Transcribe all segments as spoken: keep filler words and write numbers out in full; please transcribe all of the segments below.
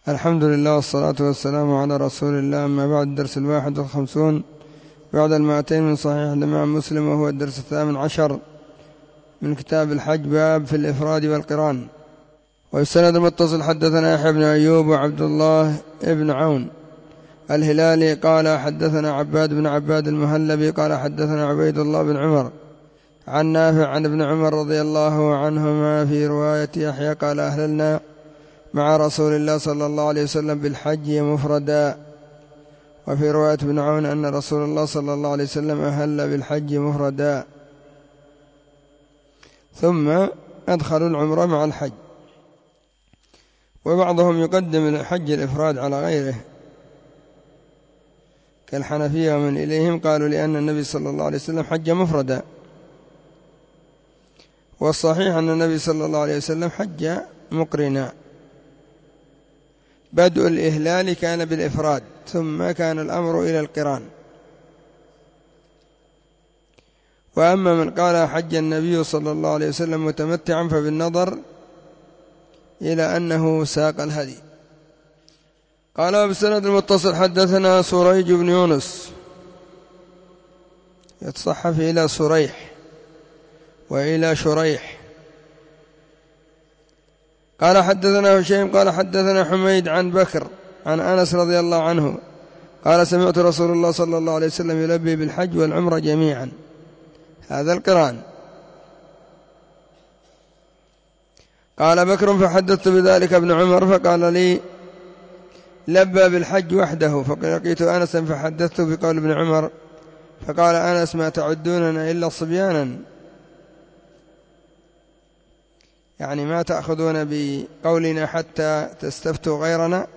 الحمد لله والصلاة والسلام على رسول الله. أما بعد، الدرس الواحد والخمسون بعد المائتين من صحيح الإمام مسلم، وهو الدرس الثامن عشر من كتاب الحج، باب في الإفراد والقران. والسند المتصل: حدثنا يحيى بن أيوب وعبد الله بن عون الهلالي قال حدثنا عباد بن عباد المهلبي قال حدثنا عبيد الله بن عمر عن نافع عن ابن عمر رضي الله عنهما في رواية يحيى قال: أهللنا مع رسول الله صلى الله عليه وسلم بالحج مفردا. وفي رواية ابن عون أن رسول الله صلى الله عليه وسلم أهل بالحج مفردا ثم أدخلوا العمرة مع الحج. وبعضهم يقدم الحج الإفراد على غيره كالحنفية، ومن إليهم قالوا لأن النبي صلى الله عليه وسلم حج مفردا، والصحيح أن النبي صلى الله عليه وسلم حج مقرنا. بدء الإهلال كان بالإفراد، ثم كان الأمر إلى القران. وأما من قال حج النبي صلى الله عليه وسلم متمتعا فبالنظر إلى أنه ساق الهدي. قال: وبالسند المتصل حدثنا سريج بن يونس، يتصحف إلى سريح وإلى شريح. قال حدثنا هشيم قال حدثنا حميد عن بكر عن أنس رضي الله عنه قال: سمعت رسول الله صلى الله عليه وسلم يلبي بالحج والعمرة جميعا. هذا القران. قال بكر: فحدثت بذلك ابن عمر فقال لي: لبى بالحج وحده. فلقيت أنسا فحدثت بقول ابن عمر فقال أنس: ما تعدوننا إلا صبيانا، يعني ما تأخذون بقولنا حتى تستفتوا غيرنا،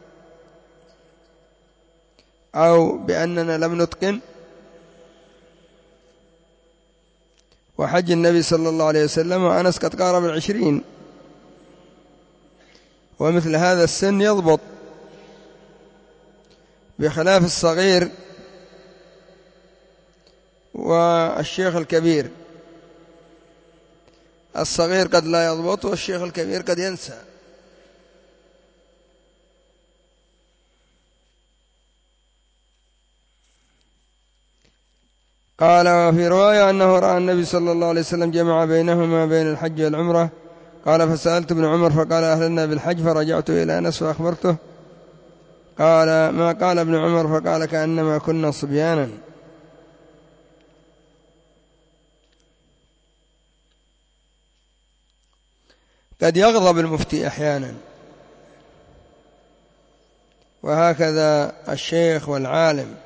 أو بأننا لم نتقن. وحج النبي صلى الله عليه وسلم وأنس قد قارب العشرين، ومثل هذا السن يضبط، بخلاف الصغير والشيخ الكبير. الصغير قد لا يضبط، والشيخ الكبير قد ينسى. قال: وفي رواية أنه رأى النبي صلى الله عليه وسلم جمع بينهما بين الحج والعمرة. قال: فسألت ابن عمر فقال: أهلنا بالحج. فرجعت إلى أنس فأخبرته. قال: ما قال ابن عمر؟ فقال: كأنما كنا صبيانا. قد يغضب المفتي أحيانا، وهكذا الشيخ والعالم،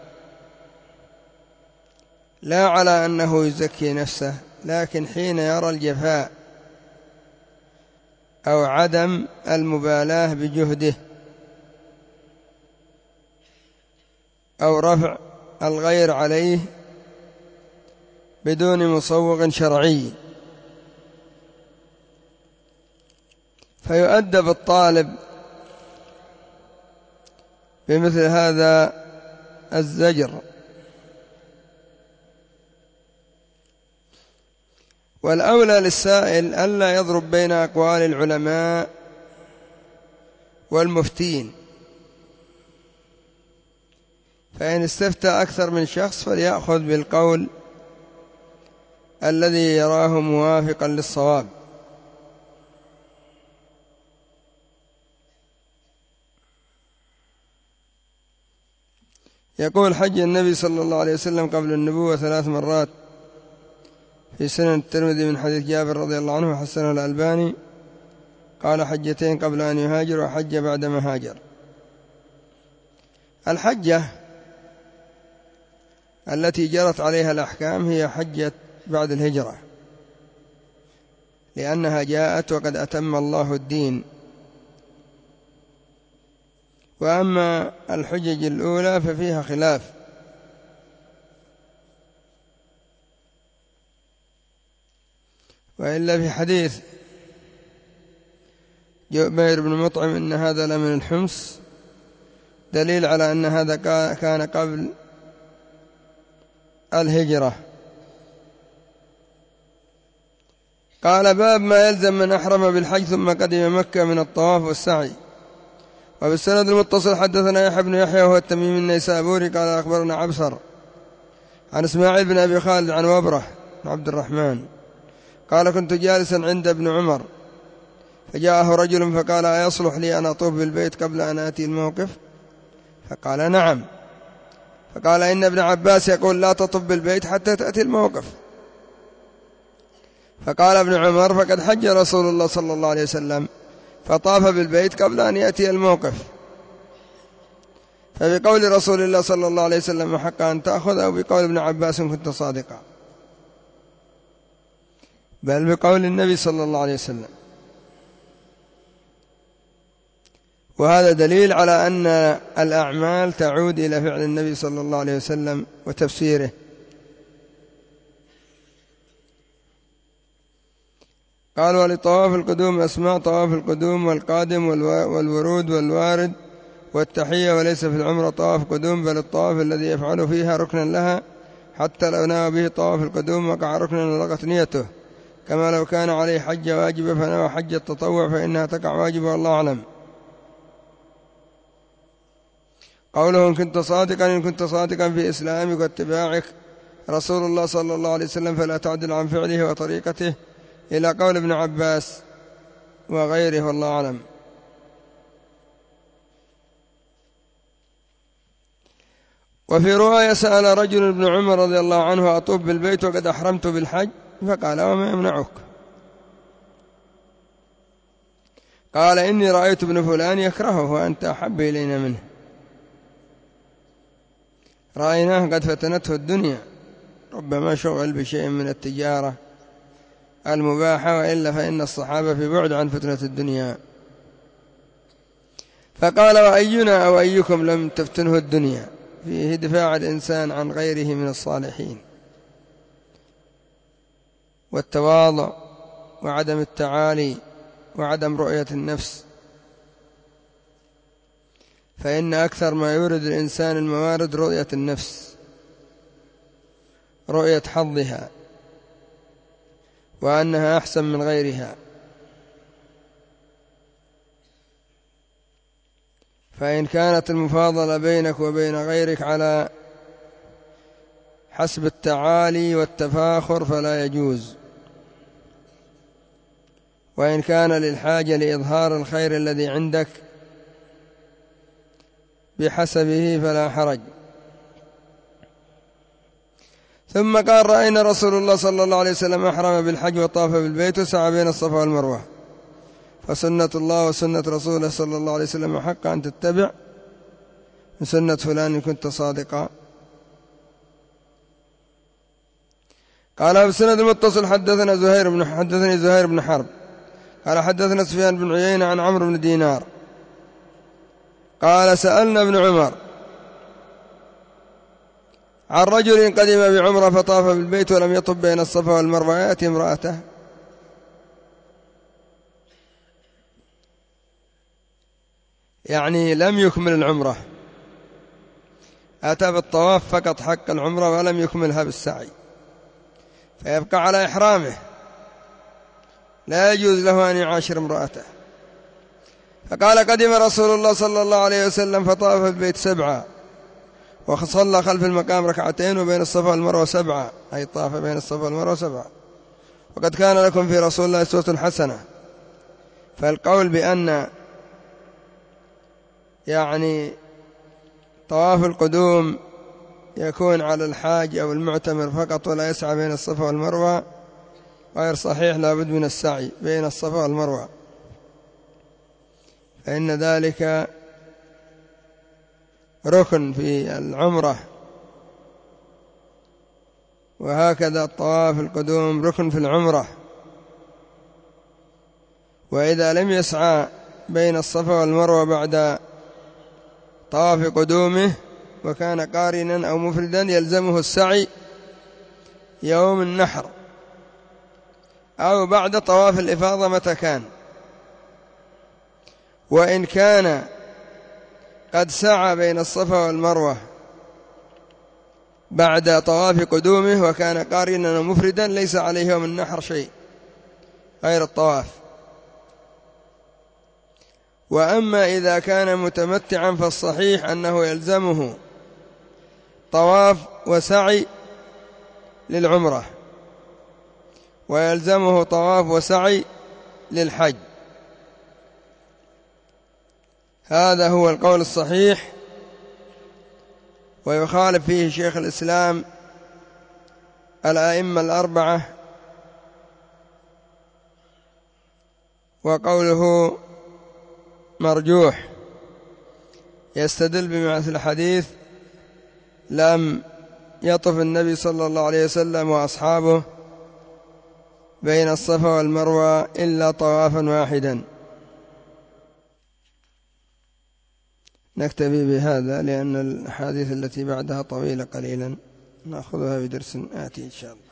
لا على أنه يزكي نفسه، لكن حين يرى الجفاء أو عدم المبالاة بجهده أو رفع الغير عليه بدون مصوغ شرعي، فيؤدب الطالب بمثل هذا الزجر. والأولى للسائل ألا يضرب بين أقوال العلماء والمفتين، فإن استفتى أكثر من شخص فليأخذ بالقول الذي يراه موافقا للصواب. يقول: حج النبي صلى الله عليه وسلم قبل النبوة ثلاث مرات في سنن الترمذي من حديث جابر رضي الله عنه وحسنه الألباني. قال: حجتين قبل أن يهاجر، وحج بعدما هاجر. الحجة التي جرت عليها الأحكام هي حجة بعد الهجرة، لأنها جاءت وقد أتم الله الدين. وأما الحجج الأولى ففيها خلاف، وإلا في حديث جبير بن مطعم إن هذا لمن الحمص دليل على أن هذا كان قبل الهجرة. قال: باب ما يلزم من أحرم بالحج ثم قدم مكة من الطواف والسعي. وبالسند المتصل حدثنا يحيى بن يحيى وهو التميمي النيسابوري قال أخبرنا عبصر عن إسماعيل بن أبي خالد عن وبره بن عبد الرحمن قال كنت جالسا عند ابن عمر فجاءه رجل فقال أيصلح لي أن أطوف بالبيت قبل أن آتي الموقف؟ فقال نعم. فقال إن ابن عباس يقول لا تطوف بالبيت حتى تأتي الموقف. فقال ابن عمر فقد حج رسول الله صلى الله عليه وسلم فطاف بالبيت قبل أن يأتي الموقف، فبقول رسول الله صلى الله عليه وسلم حق أن تأخذ، أو بقول ابن عباس كنت صادقا، بل بقول النبي صلى الله عليه وسلم. وهذا دليل على أن الأعمال تعود إلى فعل النبي صلى الله عليه وسلم وتفسيره. قال ولطواف القدوم أسماء: طواف القدوم والقادم والورود والوارد والتحية، وليس في العمرة طواف قدوم، بل الطواف الذي يفعل فيها ركنا لها، حتى لو نوى به طواف القدوم وقع ركنا ولغت نيته، كما لو كان عليه حج واجبة فنوى حج التطوع فإنها تقع واجبة، والله أعلم. قوله إن كنت صادقا: إن كنت صادقا في إسلامك واتباعك رسول الله صلى الله عليه وسلم فلا تعدل عن فعله وطريقته، إلى قول ابن عباس وغيره، والله أعلم. وفي رواية سأل رجل ابن عمر رضي الله عنه: أطوف بالبيت وقد أحرمت بالحج؟ فقال: وما يمنعك؟ قال: إني رأيت ابن فلان يكرهه وأنت أحب إلينا منه، رأيناه قد فتنته الدنيا، ربما شغل بشيء من التجارة المباحة، وإلا فإن الصحابة في بعد عن فتنة الدنيا. فقال: وأينا أو أيكم لم تفتنه الدنيا؟ فيه دفاع الإنسان عن غيره من الصالحين، والتواضع وعدم التعالي وعدم رؤية النفس، فإن أكثر ما يورد الإنسان الموارد رؤية النفس، رؤية حظها وأنها أحسن من غيرها. فإن كانت المفاضلة بينك وبين غيرك على حسب التعالي والتفاخر فلا يجوز، وإن كان للحاجة لإظهار الخير الذي عندك بحسبه فلا حرج. ثم قال: رأينا رسول الله صلى الله عليه وسلم أحرم بالحج وطاف بالبيت وسعى بين الصفا والمروة، فسنة الله وسنة رسوله صلى الله عليه وسلم حق أن تتبع، من سنة فلان إن كنت صادقا. قال بسند المتصل حدثنا زهير بن حدثني زهير بن حرب قال حدثنا سفيان بن عيينة عن عمرو بن دينار قال: سألنا ابن عمر عن رجل قدم بعمرة فطاف بالبيت ولم يطف بين الصفا والمروة، يأتي امرأته، يعني لم يكمل العمرة، أتى بالطواف فقط حق العمرة ولم يكملها بالسعي، فيبقى على إحرامه، لا يجوز له أن يعاشر امرأته. فقال: قدم رسول الله صلى الله عليه وسلم فطاف البيت سبعة، وصلى خلف المقام ركعتين، وبين الصفا والمروة سبعة، أي طاف بين الصفا والمروة سبعة، وقد كان لكم في رسول الله أسوة حسنة. فالقول بأن يعني طواف القدوم يكون على الحاج أو المعتمر فقط ولا يسعى بين الصفا والمروة غير صحيح، لا بد من السعي بين الصفا والمروة، فإن ذلك ركن في العمرة، وهكذا الطواف القدوم ركن في العمرة. وإذا لم يسعى بين الصفا والمروة بعد طواف قدومه وكان قارنا أو مفردا يلزمه السعي يوم النحر أو بعد طواف الإفاضة متى كان. وإن كان قد سعى بين الصفا والمروة بعد طواف قدومه وكان قارنا ومفردا ليس عليه يوم النحر شيء غير الطواف. وأما إذا كان متمتعا فالصحيح أنه يلزمه طواف وسعي للعمرة، ويلزمه طواف وسعي للحج. هذا هو القول الصحيح، ويخالف فيه شيخ الإسلام الأئمة الأربعة، وقوله مرجوح، يستدل بمثل الحديث: لم يطف النبي صلى الله عليه وسلم وأصحابه بين الصفا والمروة إلا طوافا واحدا. نكتفي بهذا لأن الأحاديث التي بعدها طويلة قليلا، نأخذها بدرس آتي إن شاء الله.